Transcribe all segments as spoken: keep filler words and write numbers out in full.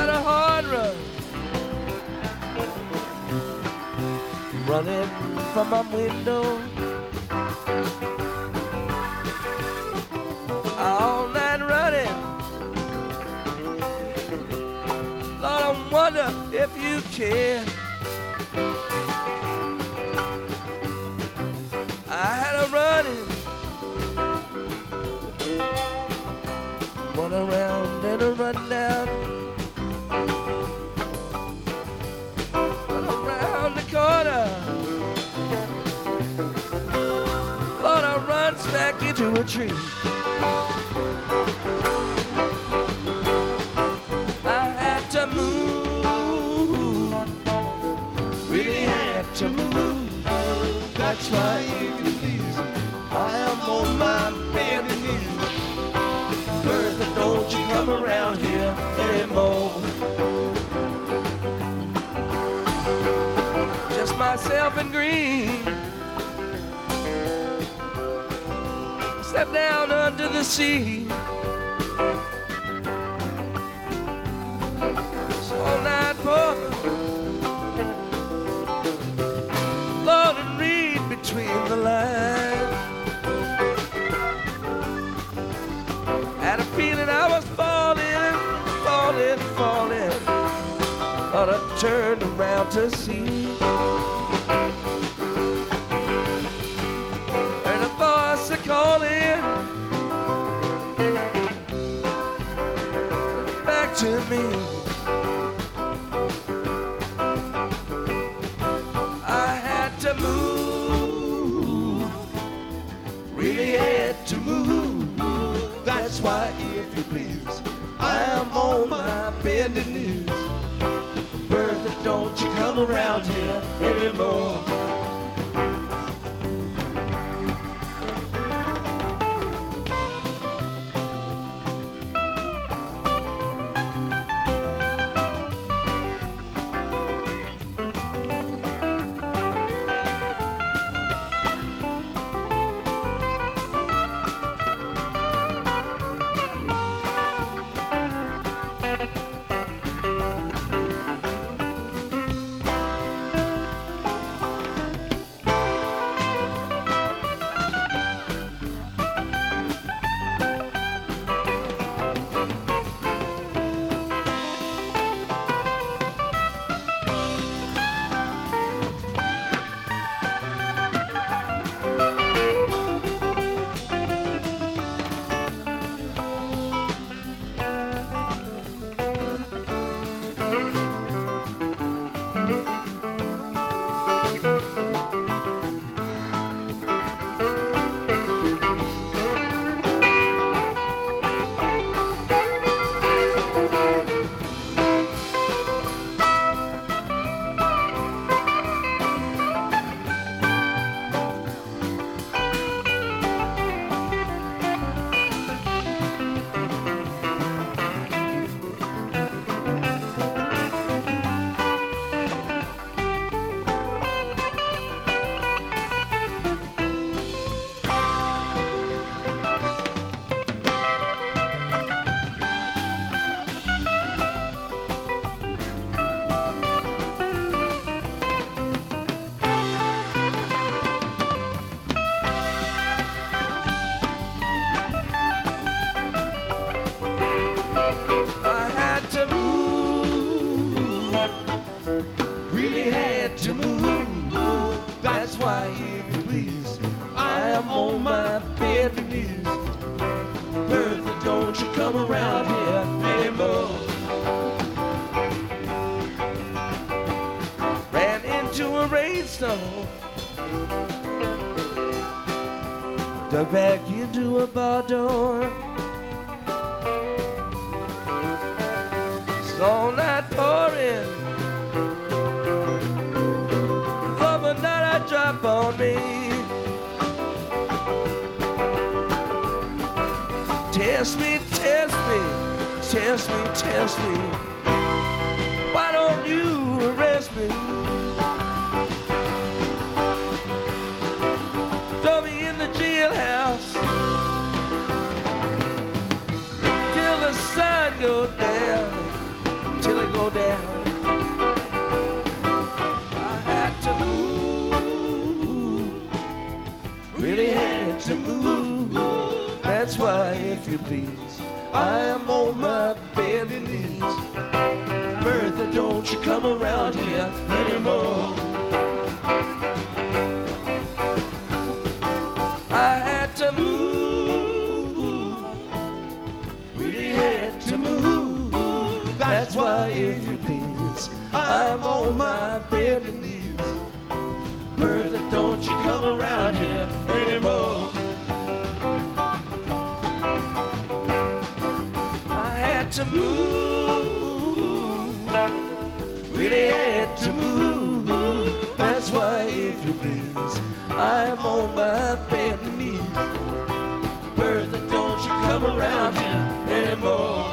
had a hard run, running from my window all night running. Lord, I wonder if you care. I had a running, run around and a run down, run around the corner. Lord, I run back into a tree. I had to move, really had to move. That's why, if you please, I am on my bended knees. Bertha, don't you come around here anymore. Just myself and Green. Step down under the sea. So all night for Lord, and read between the lines. Had a feeling I was falling, falling, falling. But I turned around to see. Heard a voice a calling back to me. I had to move, really had to move. That's why, if you please, I am on my bended knees. Bertha, don't you come around here anymore. Dug back into a bar door. It's all night pouring. Love a night I drop on me. Test me, test me, test me, test me. Why don't you arrest me? Throw me in the jailhouse till the sun goes down, till if you please. I am on my bending knees. Bertha, don't you come around here anymore. I had to move, really had to move. That's why, if you please, I'm on my bending knees. Bertha, don't you come around here anymore. I had to move, really had to move. That's why, if you please, I'm on my bending knees. Bertha, don't you come around here anymore.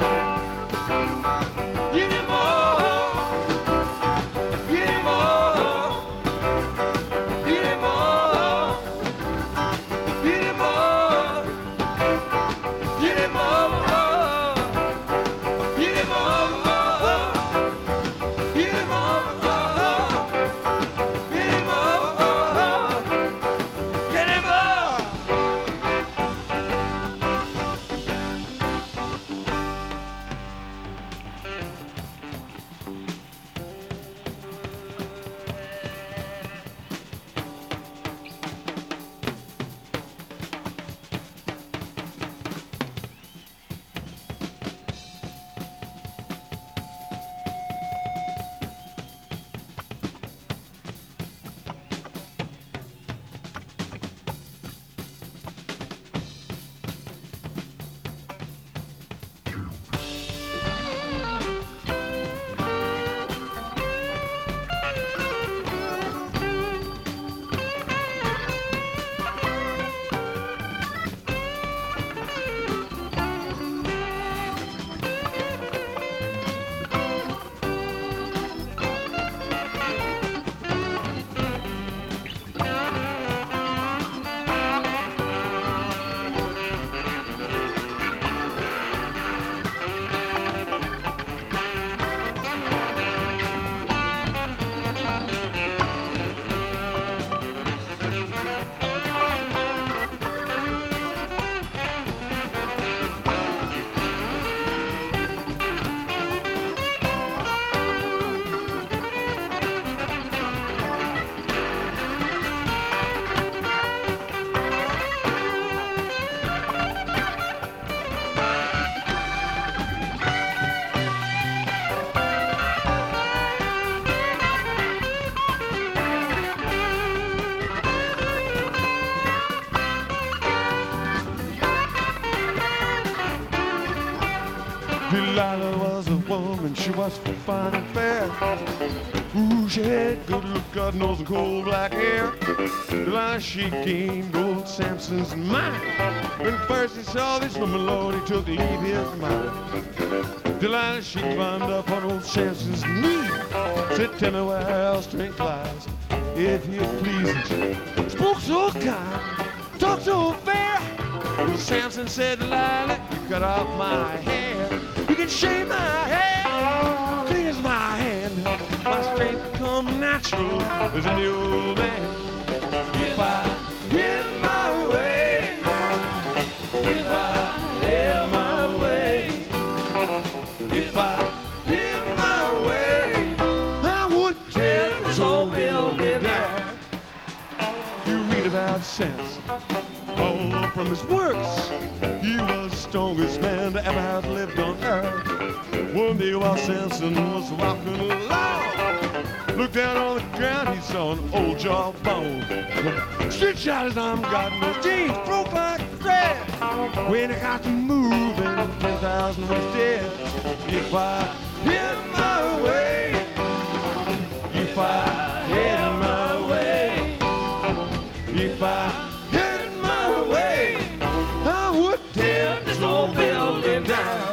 Delilah was a woman, she was fine and fair. Ooh, she had good look, God knows, and cold black hair. Delilah, she gained old Samson's mind. When first he saw this woman, Lord, he took leave his mind. Delilah, she climbed up on old Samson's knee. Said, tell me where strength lies, if you please. Spoke so kind, talked so fair. Well, Samson said, Delilah, you cut off my hair. You can shave my hair, clean as my hand. My strength come natural as a new man. If I get my way, if I get my way, if I get my way, I would tear this whole building down. You read about Samson, all from his works. He was the strongest man that ever has lived on earth. One day while Samson was walking along, looked down on the ground, he saw an old jawbone. Street shot his arm, got no jeans, broke like thread. When he got to moving, ten thousand was dead. If I hit my way, if I hit my way, if I hit my way, I would tear this old building down.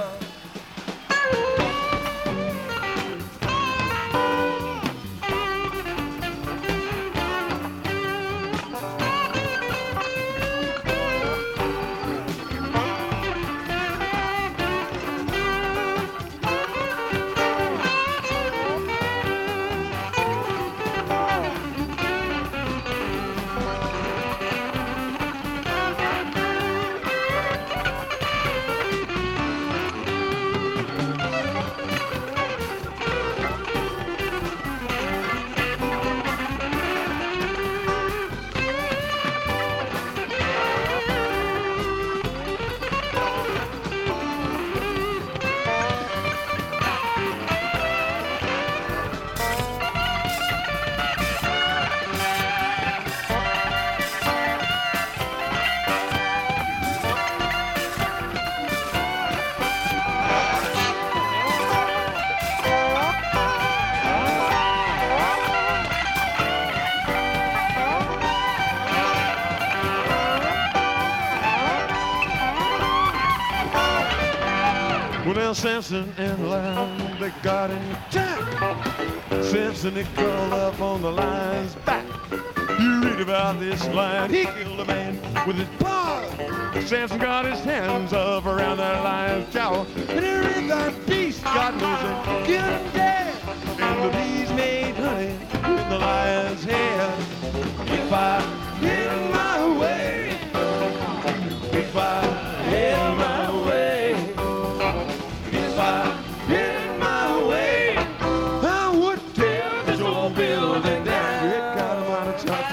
Well, Samson and Delilah, they got in attack. Samson, he curled up on the lion's back. You read about this lion, he killed a man with his paws. Samson got his hands up around that lion's jaw. And he read that beast, God knows it, killed him dead. And the bees made honey in the lion's head. If I hit my way, if I hit my way, if I hit my way, I would tear this old building down. It got him out of touch.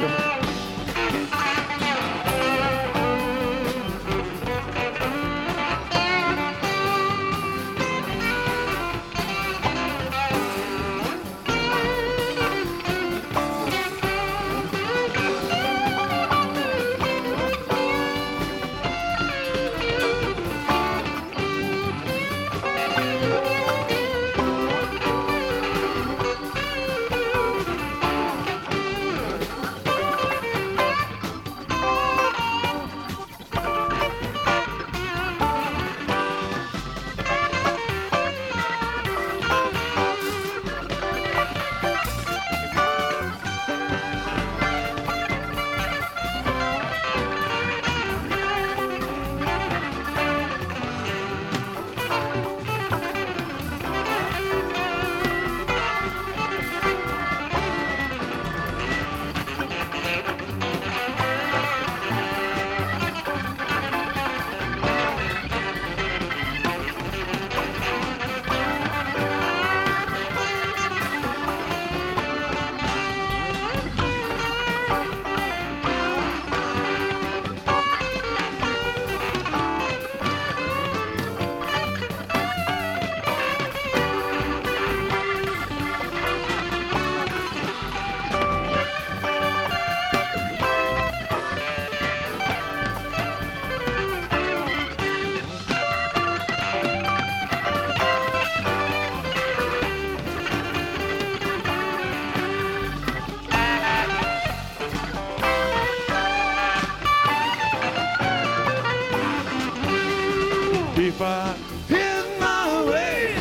If I hit my way,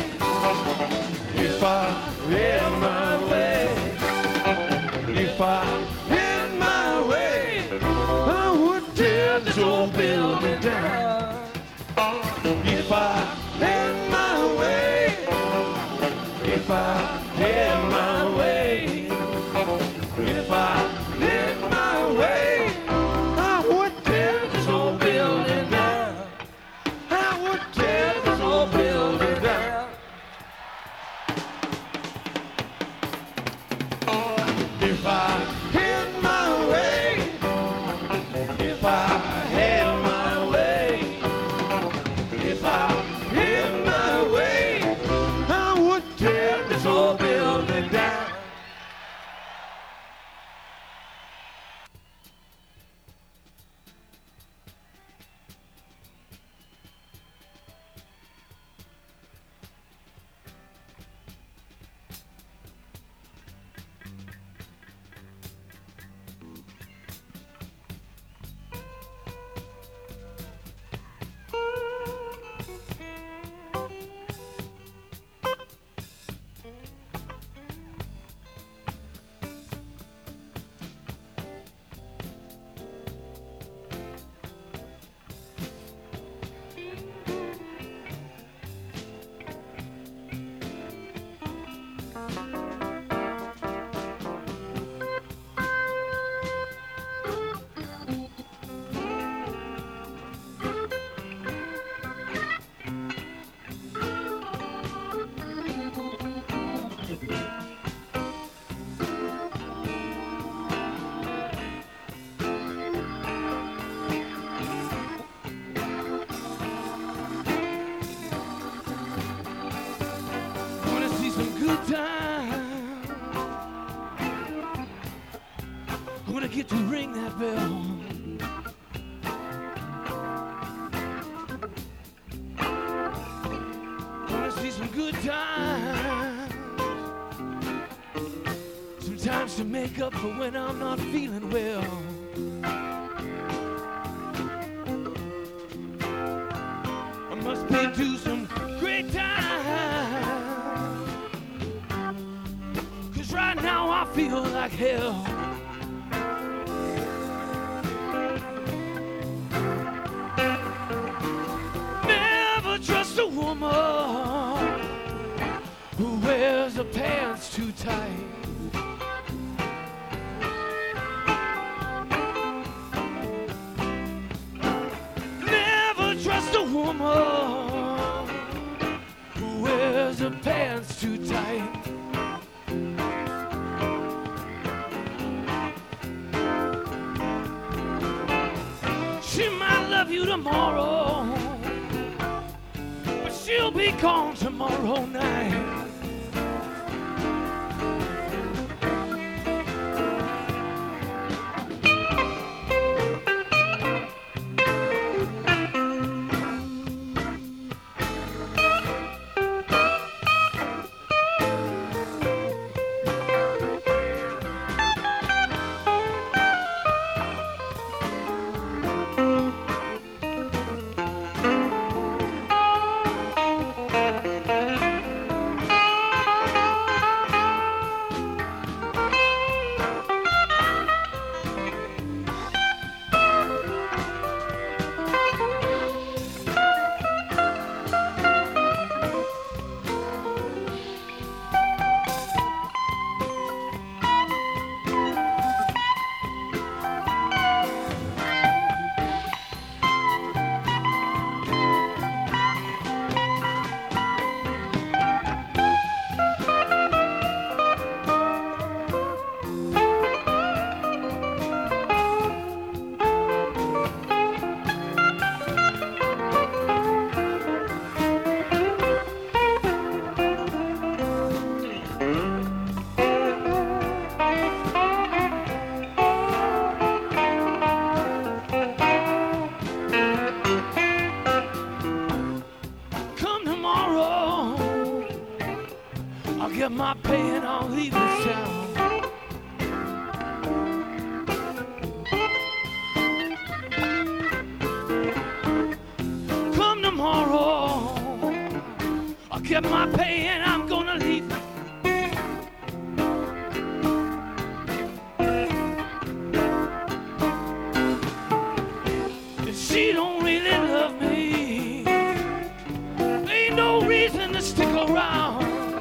if I hit my way, if I hit my way, I would tear this old building down. If I hit my way, if I hit my way, if I hit my way, I would tear this old building down. I would tear this old building down. If I hit my way, if I hit my way, if I hit my way, I would tear this old building down. Get to ring that bell. Wanna see some good times. Sometimes to make up for when I'm not feeling well. I must be to some great times. feel like hell. Never trust a woman who wears her pants too tight. Never trust a woman who wears her pants too tight. She might love you tomorrow, but she'll be gone tomorrow night. Get my pay and I'll leave this town. Come tomorrow, I'll get my pay and I'm gonna leave. If she don't really love me, ain't no reason to stick around.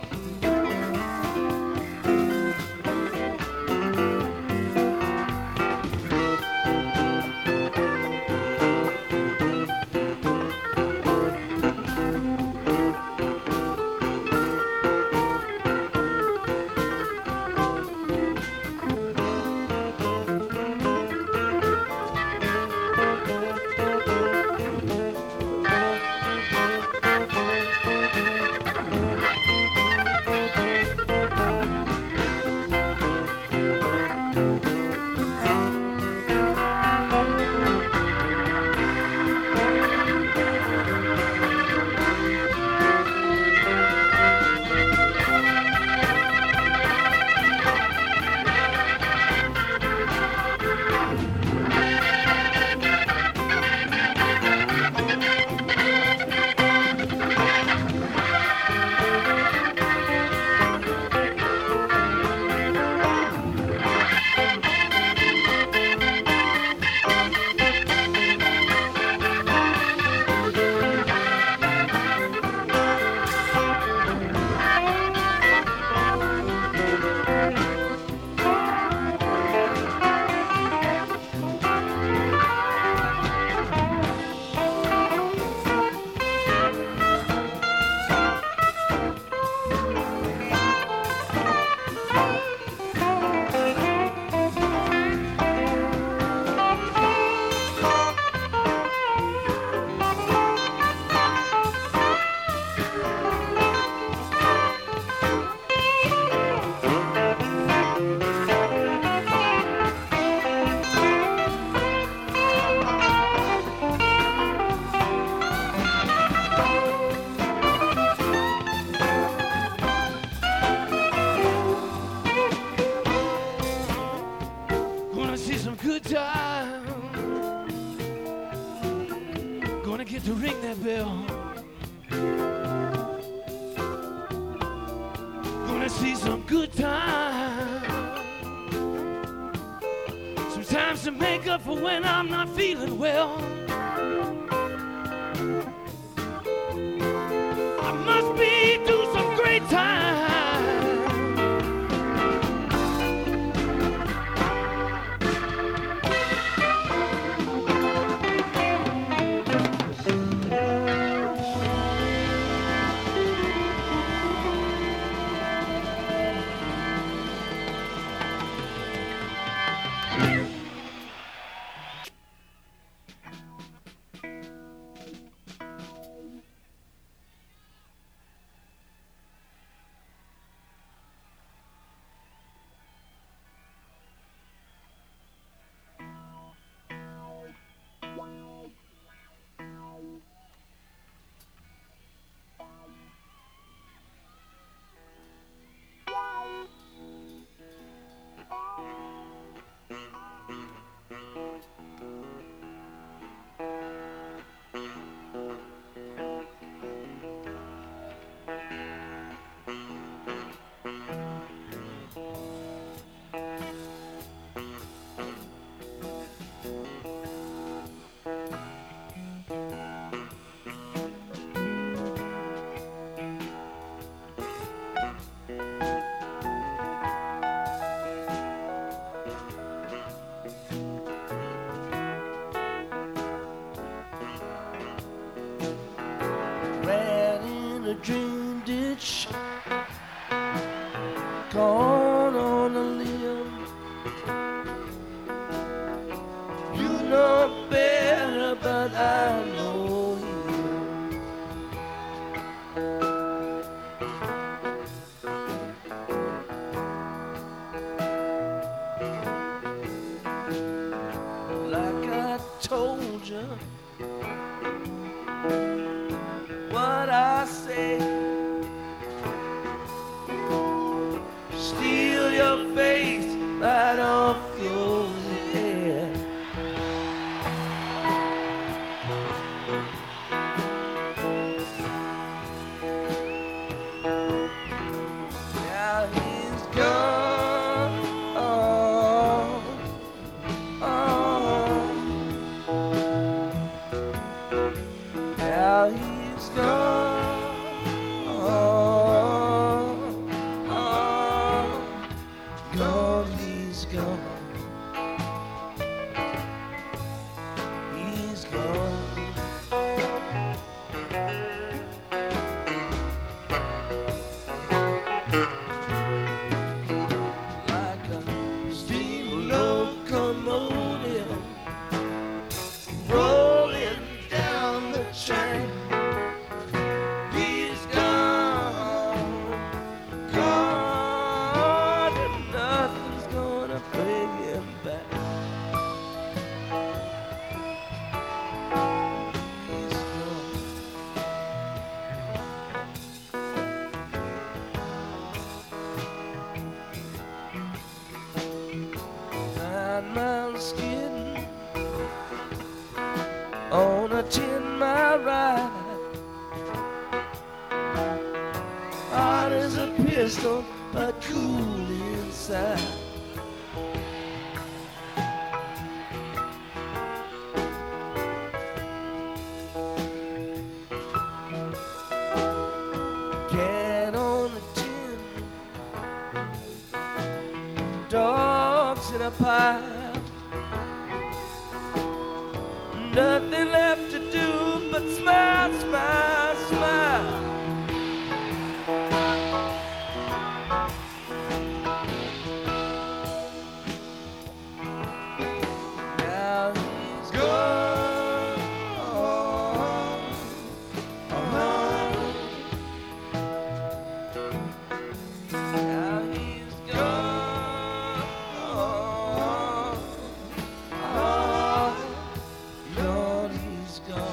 To ring that bell, gonna see some good time. Sometimes to make up for when I'm not feeling well, I must be through some great time. Dream ditch, corn on a limb. You know better, but I know him. Like I told you, what I say, steal your face right off your head. Now he's gone. Oh, oh. Now he's gone. Oh, oh, gone, he's gone. He's gone. Like a steam locomotive rolling down the track. He's gone, gone, and nothing's gonna bring him back. He's gone. Nine miles skidding on a ten mile ride. Hot as a pistol, but cool inside. Cat on the tin, dogs in a pile. Nothing left to do but smile, smile, smile. Now he's gone. Oh, oh. Now he's gone. Oh, oh. Lord, he's gone.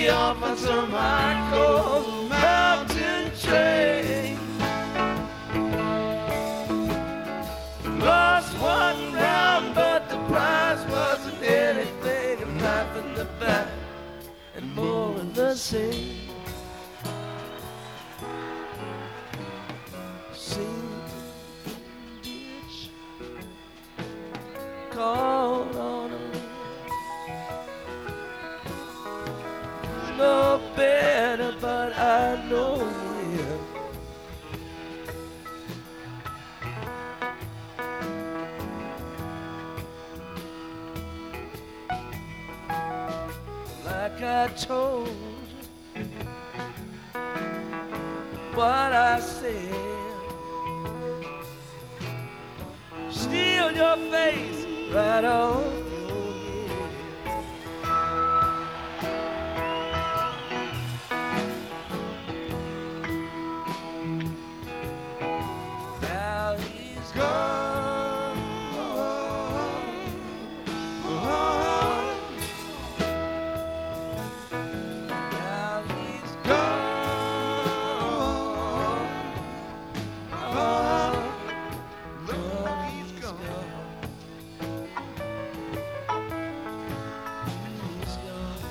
off on some high cold mountain train. Lost one round, but the prize wasn't anything. And life in the back and more of the same. Sing ditch, called on a no better, but I know him. Like I told you what I said. Steal your face right off your head. Now he's gone. Now he's gone. Look, he's gone. He's gone.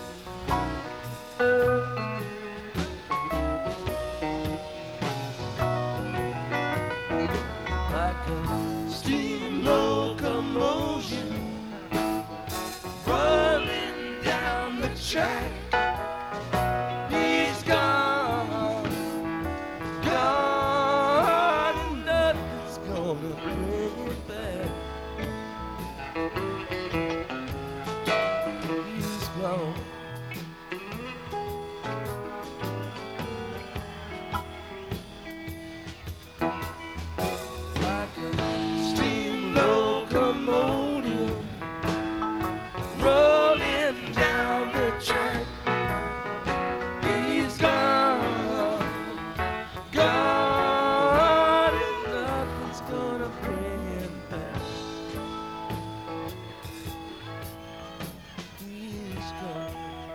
Like a steam locomotion rolling down the track. He's gone, gone, and nothing's gonna bring him back. He's gone. Like a steam locomotive rolling down the track. He's gone, gone, and nothing's gonna bring him back. He's gone.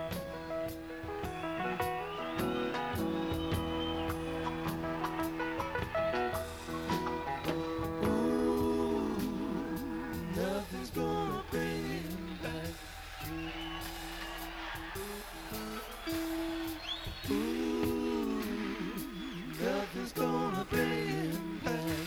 Ooh, nothing's gonna bring him back. Ooh, nothing's gonna bring him back.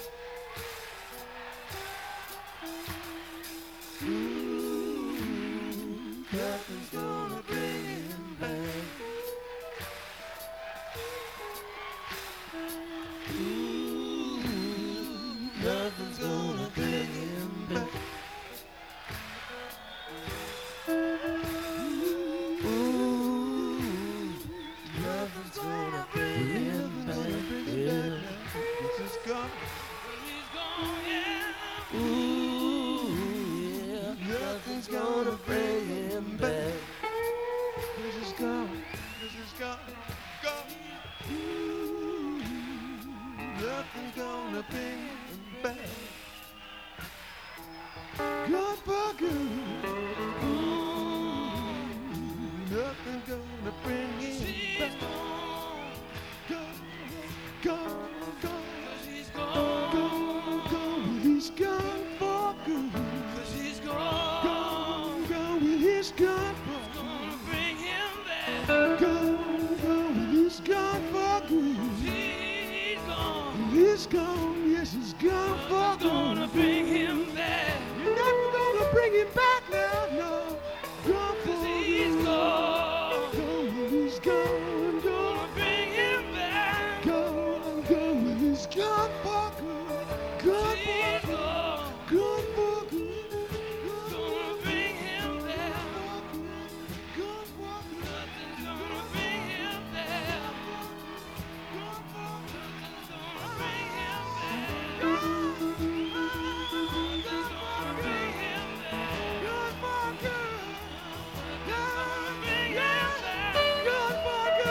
Ooh, nothing's gonna bring him back. Ooh, nothing's gonna bring him back. Ooh, nothing's gonna bring him back. Yeah. He's gone. Ooh, yeah, nothing's gonna bring him back. This is gone. This is gone. Gone. Ooh, nothing's gonna bring him back. Gone for good. Ooh, nothing's gonna bring him back. Gone, gone, gone. Gone, gone, he's gone for good. Gone, gone, he's gone for good. Gone, gone, he's gone for good. He's gone, yes, he's gone for good. You're never gonna bring him back now, no. Gone for good. Gone, he's gone, gone. Gone, gone, he's gone for good. Gone for good. Gone for good. Gone for good. Good for good.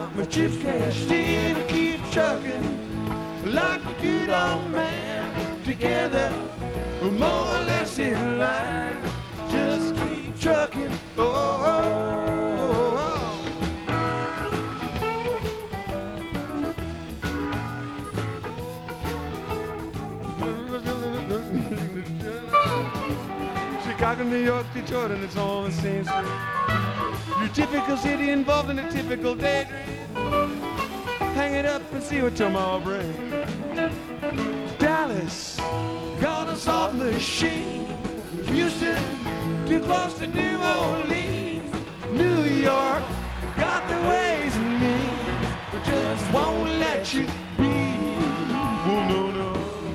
I'm a chief cashed in, I keep trucking like a good old man. Together, we're more or less in line. Just keep trucking. Oh, oh, oh, oh. Chicago, New York, Detroit, and it's all the same street. Your typical city involved in a typical daydream. Hang it up and see what tomorrow brings. Dallas, got a soft machine. Houston, too close to New Orleans. New York, got the ways in me, but just won't let you be. Oh, no, no.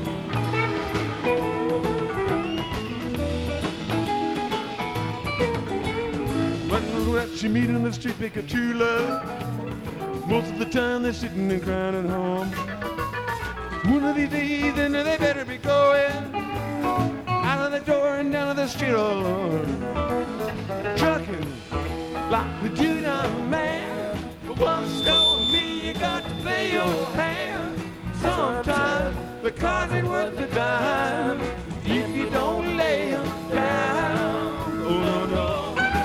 That you meet in the street, pick a true love. Most of the time they're sitting and crying at home. One of these days, then they better be going out of the door and down to the street alone. Trucking like the dude I'm a man. But once told me you got to play your hand. Sometimes the cards ain't worth the dime if you don't lay them down. Oh, no, no.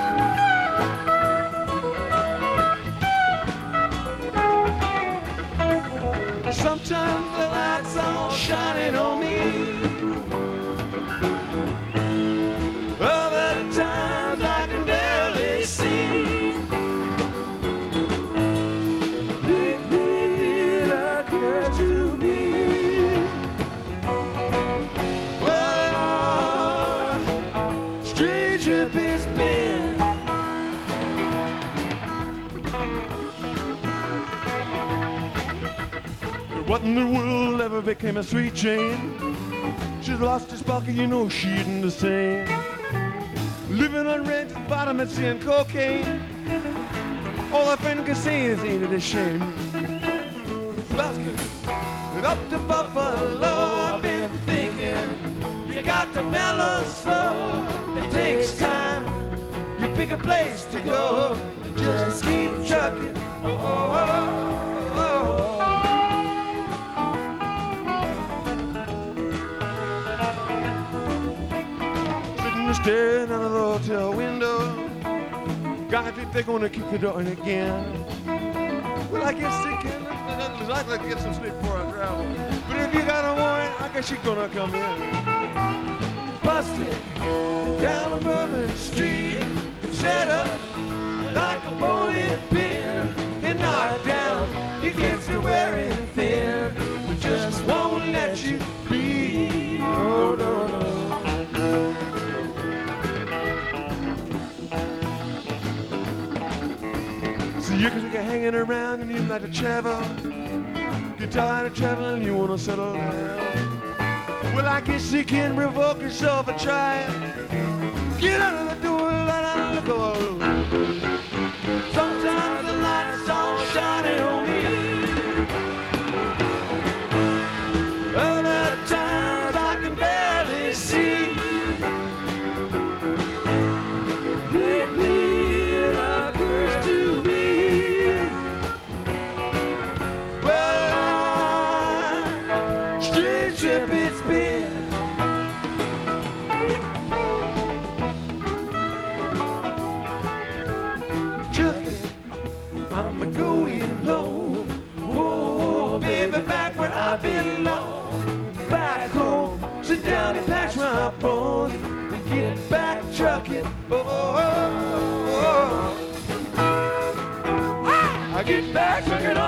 Sometimes the lights all shining on me. Other times I can barely see. Lately I care to be. Well, strange trip it's been. What in the world ever became a sweet Jane? She's lost her sparkle, you know she isn't the same. Living on rented bottomless and cocaine. All I friend can say is ain't it a shame? Basket, up to Buffalo, I've been thinking you got to mellow slow. It takes time. You pick a place to go, just keep trucking. Oh, oh, oh, oh. Staring out of the hotel window, God, if they're gonna kick the door in again. Well, I guess they can. I'd like to get some sleep before I travel. But if you got a warrant, I guess she's gonna come in. Busted down on Bourbon Street, set up like a bowling pin, and knocked down. He gets to wearing thin, but just won't let you be. Oh, no, no. You're hanging around and you like to travel. You're tired of traveling, you wanna settle down. Well, I guess you can revoke yourself a try. Get out of the door, let out the door. Sometimes the lights all shining on me. Other times I can barely see. Lately I curse to be. Trip it's been. Trucking, I'm going low. Whoa, baby, back where I belong. Back home, sit down and patch my bones and get back trucking. Oh, oh, oh, oh. I get back trucking.